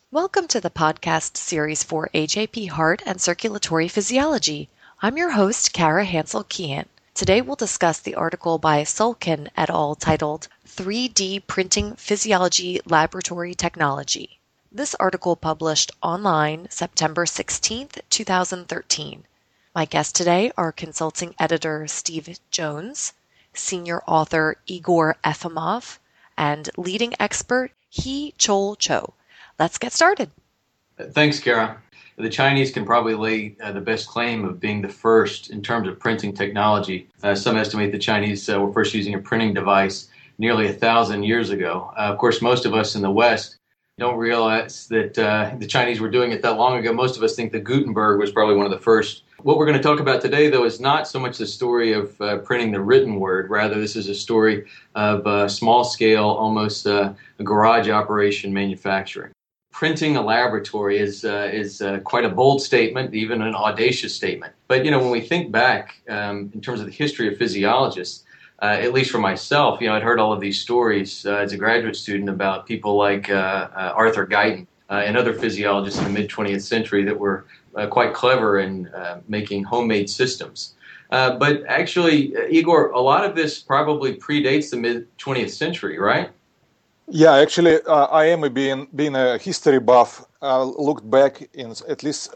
Welcome to the podcast series for AJP Heart and Circulatory Physiology. I'm your host, Kara Hansel-Keehan. Today we'll discuss the article by Sulkin et al. Titled 3D Printing Physiology Laboratory Technology. This article published online September 16th, 2013. My guests today are consulting editor Steve Jones, senior author Igor Efimov, and leading expert Hee-Chol Cho. Let's get started. Thanks, Kara. The Chinese can probably lay the best claim of being the first in terms of printing technology. Some estimate the Chinese were first using a printing device nearly 1,000 years ago. Of course, most of us in the West don't realize that the Chinese were doing it that long ago. Most of us think that Gutenberg was probably one of the first. What we're going to talk about today, though, is not so much the story of printing the written word. Rather, this is a story of small-scale, almost garage operation manufacturing. Printing a laboratory is quite a bold statement, even an audacious statement. But, when we think back in terms of the history of physiologists, at least for myself, I'd heard all of these stories as a graduate student about people like Arthur Guyton and other physiologists in the mid-20th century that were quite clever in making homemade systems. But actually, Igor, a lot of this probably predates the mid-20th century, right? Yeah, actually, I am being a history buff. Looked back in at least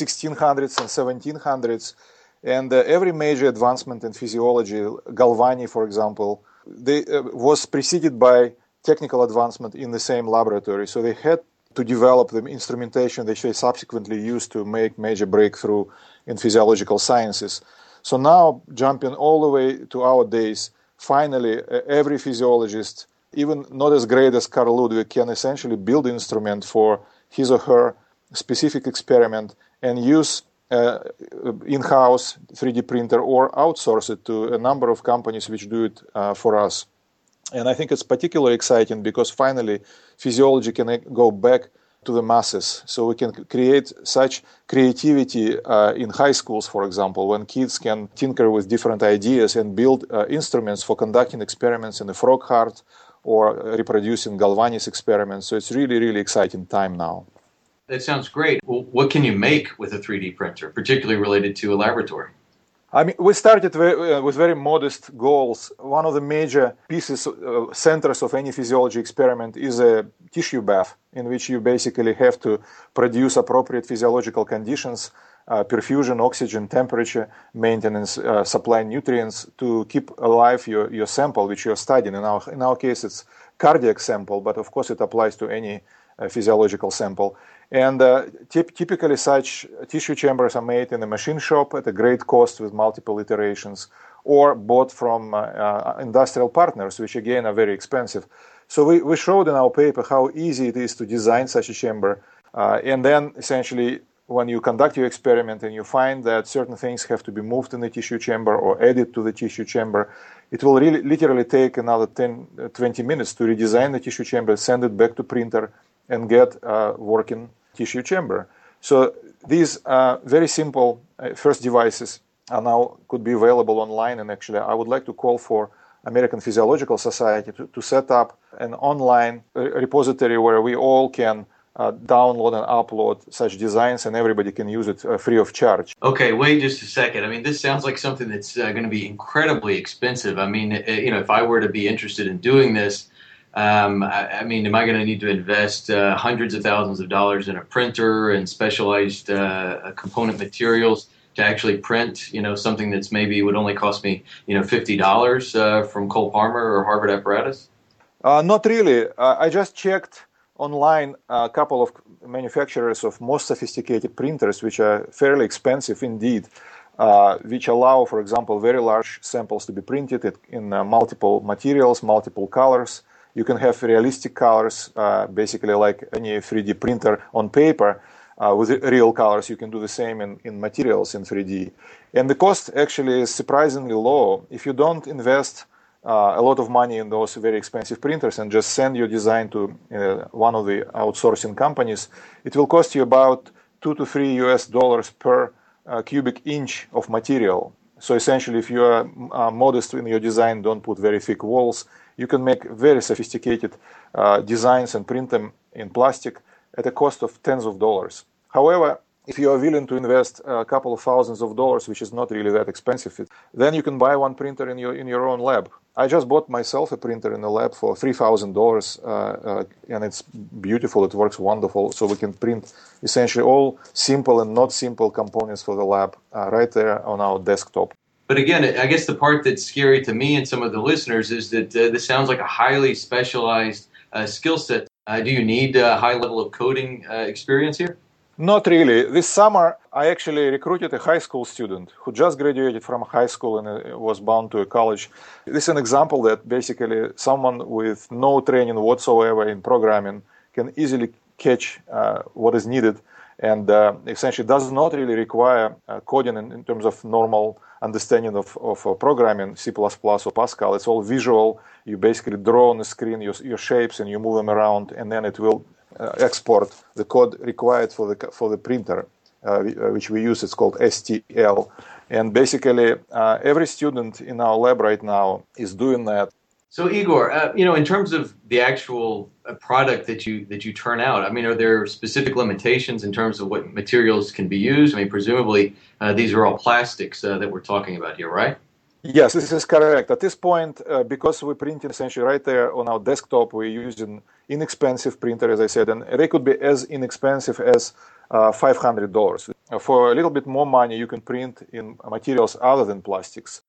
1600s and 1700s, and every major advancement in physiology, Galvani, for example, was preceded by technical advancement in the same laboratory. So they had to develop the instrumentation that they subsequently used to make major breakthrough in physiological sciences. So now, jumping all the way to our days, finally, every physiologist, even not as great as Carl Ludwig, can essentially build an instrument for his or her specific experiment and use in-house 3D printer or outsource it to a number of companies which do it for us. And I think it's particularly exciting because finally physiology can go back to the masses. So we can create such creativity in high schools, for example, when kids can tinker with different ideas and build instruments for conducting experiments in the frog heart or reproducing Galvani's experiments. So it's really, really exciting time now. That sounds great. Well, what can you make with a 3D printer, particularly related to a laboratory? I mean, we started with very modest goals. One of the major pieces, centers of any physiology experiment is a tissue bath, in which you basically have to produce appropriate physiological conditions, perfusion, oxygen, temperature, maintenance, supply nutrients to keep alive your sample, which you're studying. In our case, it's cardiac sample, but of course it applies to any physiological sample. And typically such tissue chambers are made in a machine shop at a great cost with multiple iterations, or bought from industrial partners, which again are very expensive. So we showed in our paper how easy it is to design such a chamber. And then essentially when you conduct your experiment and you find that certain things have to be moved in the tissue chamber or added to the tissue chamber, it will really literally take another 10-20 minutes to redesign the tissue chamber, send it back to printer, and get working tissue chamber. So these very simple first devices are now could be available online. And actually, I would like to call for American Physiological Society to set up an online repository where we all can download and upload such designs, and everybody can use it free of charge. Okay, wait just a second. I mean, this sounds like something that's going to be incredibly expensive. I mean, if I were to be interested in doing this, am I going to need to invest hundreds of thousands of dollars in a printer and specialized component materials to actually print, something that's maybe would only cost me, $50 from Cole Parmer or Harvard Apparatus? Not really. I just checked online a couple of manufacturers of most sophisticated printers, which are fairly expensive indeed, which allow, for example, very large samples to be printed in multiple materials, multiple colors. You can have realistic colors, basically like any 3D printer on paper with real colors. You can do the same in materials in 3D. And the cost actually is surprisingly low. If you don't invest a lot of money in those very expensive printers and just send your design to one of the outsourcing companies, it will cost you about $2 to $3 per cubic inch of material. So essentially, if you are modest in your design, don't put very thick walls, you can make very sophisticated designs and print them in plastic at a cost of tens of dollars. However, if you are willing to invest a couple of thousands of dollars, which is not really that expensive, then you can buy one printer in your own lab. I just bought myself a printer in the lab for $3,000, and it's beautiful. It works wonderful. So we can print essentially all simple and not simple components for the lab right there on our desktop. But again, I guess the part that's scary to me and some of the listeners is that this sounds like a highly specialized skill set. Do you need a high level of coding experience here? Not really. This summer, I actually recruited a high school student who just graduated from high school and was bound to a college. This is an example that basically someone with no training whatsoever in programming can easily catch what is needed, and essentially does not really require coding in terms of normal understanding of programming, C++ or Pascal. It's all visual. You basically draw on the screen your shapes and you move them around, and then it will export the code required for the printer, which we use. It's called STL. And basically, every student in our lab right now is doing that. So Igor, in terms of the actual product that you turn out, I mean, are there specific limitations in terms of what materials can be used? I mean, presumably these are all plastics that we're talking about here, right? Yes, this is correct. At this point, because we're printing essentially right there on our desktop, we're using inexpensive printer, as I said, and they could be as inexpensive as $500. For a little bit more money, you can print in materials other than plastics.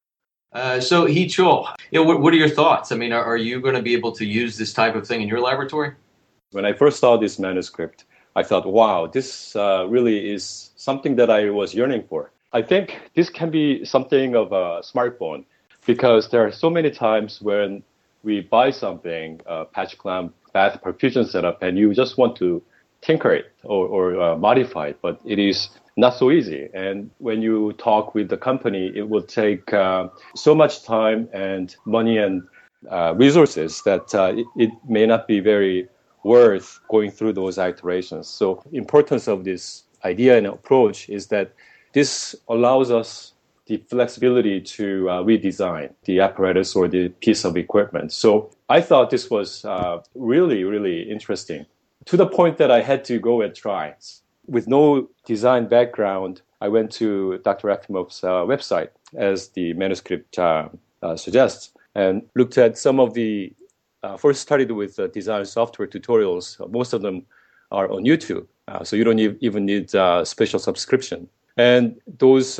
So Hee-Chul, what are your thoughts? I mean, are you going to be able to use this type of thing in your laboratory? When I first saw this manuscript, I thought, wow, this really is something that I was yearning for. I think this can be something of a smartphone, because there are so many times when we buy something, patch clamp, bath perfusion setup, and you just want to tinker it or modify it, but it is not so easy. And when you talk with the company, it will take so much time and money and resources that it may not be very worth going through those iterations. So the importance of this idea and approach is that this allows us the flexibility to redesign the apparatus or the piece of equipment. So I thought this was really, really interesting, to the point that I had to go and try. With no design background, I went to Dr. Efimov's website, as the manuscript suggests, and looked at some of the, first started with design software tutorials. Most of them are on YouTube, so you don't even need a special subscription. And those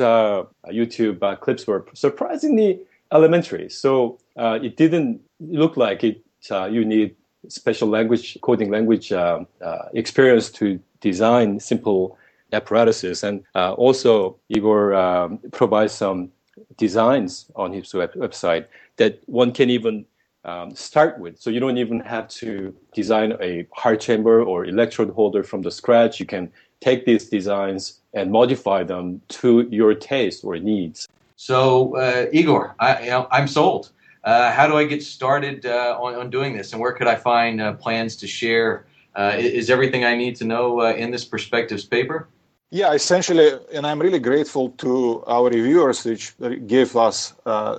YouTube clips were surprisingly elementary. So it didn't look like you need special language, coding language experience to design simple apparatuses. And also, Igor provides some designs on his website that one can even start with. So you don't even have to design a heart chamber or electrode holder from the scratch. You can take these designs and modify them to your taste or needs. So, Igor, I'm sold. How do I get started on doing this, and where could I find plans to share? Is everything I need to know in this Perspectives paper? Yeah, essentially, and I'm really grateful to our reviewers, which gave us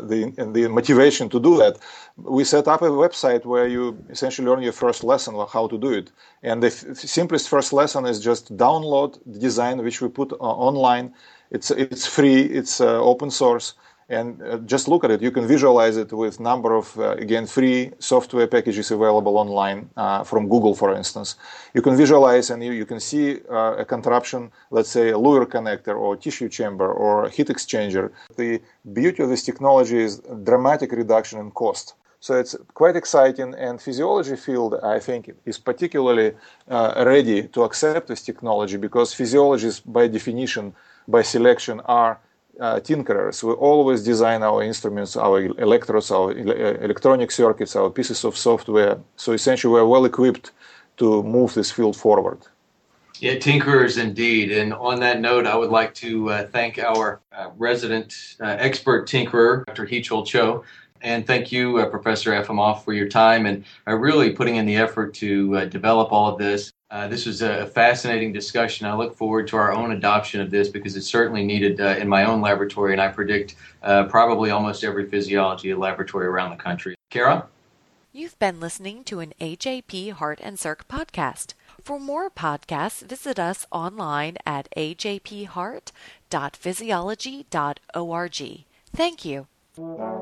the motivation to do that. We set up a website where you essentially learn your first lesson on how to do it. And the simplest first lesson is just download the design, which we put online. It's free, it's open source, and just look at it. You can visualize it with number of, again, free software packages available online from Google, for instance. You can visualize and you can see a contraption, let's say a Luer connector or tissue chamber or heat exchanger. The beauty of this technology is dramatic reduction in cost. So it's quite exciting, and physiology field, I think, is particularly ready to accept this technology, because physiologists, by definition, by selection, are tinkerers. We always design our instruments, our electrodes, our electronic circuits, our pieces of software. So essentially, we're well equipped to move this field forward. Yeah, tinkerers indeed. And on that note, I would like to thank our resident expert tinkerer, Dr. Hee-Chul Cho. And thank you, Professor Efimov, for your time and really putting in the effort to develop all of this. This was a fascinating discussion. I look forward to our own adoption of this, because it's certainly needed in my own laboratory, and I predict probably almost every physiology laboratory around the country. Kara? You've been listening to an AJP Heart and Circ podcast. For more podcasts, visit us online at ajpheart.physiology.org. Thank you.